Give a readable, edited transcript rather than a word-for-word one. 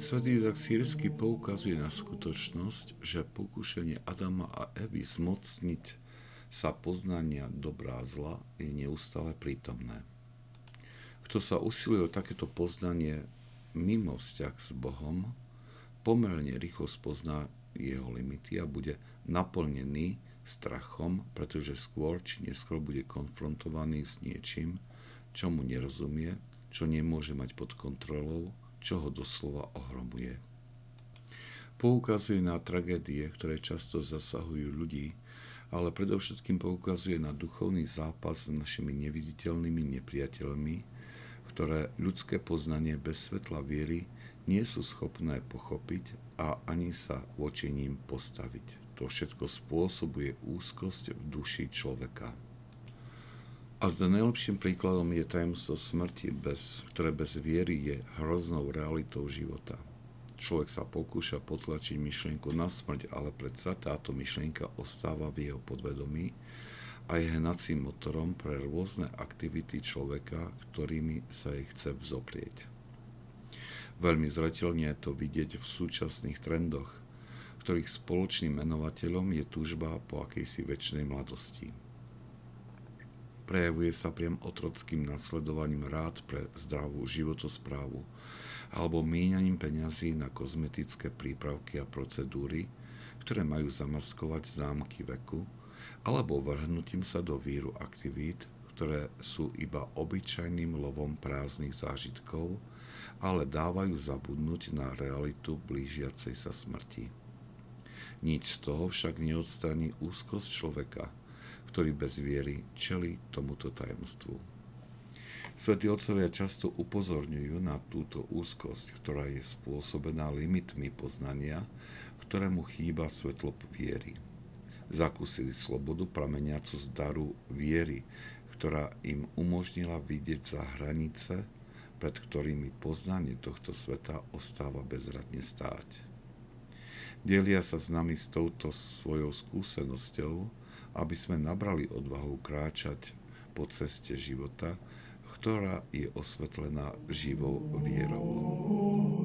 Svätý Izák Sýrsky poukazuje na skutočnosť, že pokúšanie Adama a Evy zmocniť sa poznania dobrá a zla je neustále prítomné. Kto sa usiluje o takéto poznanie mimo vzťah s Bohom, pomerne rýchlo spozná jeho limity a bude naplnený strachom, pretože skôr či neskôr bude konfrontovaný s niečím, čo mu nerozumie, čo nemôže mať pod kontrolou, čo ho doslova ohromuje. Poukazuje na tragédie, ktoré často zasahujú ľudí, ale predovšetkým poukazuje na duchovný zápas s našimi neviditeľnými nepriateľmi, ktoré ľudské poznanie bez svetla viery nie sú schopné pochopiť a ani sa voči ním postaviť. To všetko spôsobuje úzkosť v duši človeka. A zde najlepším príkladom je tajomstvo smrti, ktoré bez viery je hroznou realitou života. Človek sa pokúša potlačiť myšlienku na smrť, ale predsa táto myšlienka ostáva v jeho podvedomí a je hnacím motorom pre rôzne aktivity človeka, ktorými sa jej chce vzoprieť. Veľmi zreteľne je to vidieť v súčasných trendoch, ktorých spoločným menovateľom je túžba po akejsi večnej mladosti. Prejavuje sa priam otrockým nasledovaním rád pre zdravú životosprávu alebo míňaním peňazí na kozmetické prípravky a procedúry, ktoré majú zamaskovať známky veku, alebo vrhnutím sa do víru aktivít, ktoré sú iba obyčajným lovom prázdnych zážitkov, ale dávajú zabudnúť na realitu blížiacej sa smrti. Nič z toho však neodstraní úzkosť človeka, ktorý bez viery čelí tomuto tajomstvu. Svätí otcovia často upozorňujú na túto úzkosť, ktorá je spôsobená limitmi poznania, ktorému chýba svetlo viery. Zakúsili slobodu prameniacu z daru viery, ktorá im umožnila vidieť za hranice, pred ktorými poznanie tohto sveta ostáva bezradne stáť. Delia sa s nami s touto svojou skúsenosťou, aby sme nabrali odvahu kráčať po ceste života, ktorá je osvetlená živou vierou.